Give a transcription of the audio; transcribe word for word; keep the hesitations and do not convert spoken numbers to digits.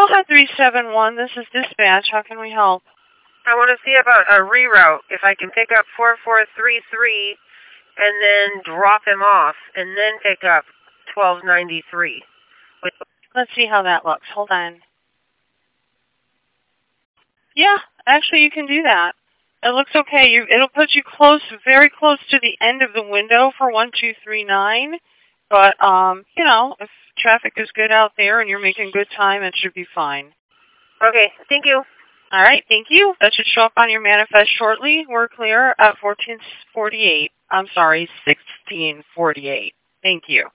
Aloha three seven one, this is dispatch. How can we help? I want to see about a reroute. If I can pick up four four three three and then drop him off and then pick up twelve ninety-three. With Let's see how that looks. Hold on. Yeah, actually you can do that. It looks okay. You, it'll put you close, very close to the end of the window for one two three nine. But, um, you know, if traffic is good out there and you're making good time, it should be fine. Okay, thank you. All right, thank you. That should show up on your manifest shortly. We're clear at fourteen forty-eight. I'm sorry, sixteen forty-eight. Thank you.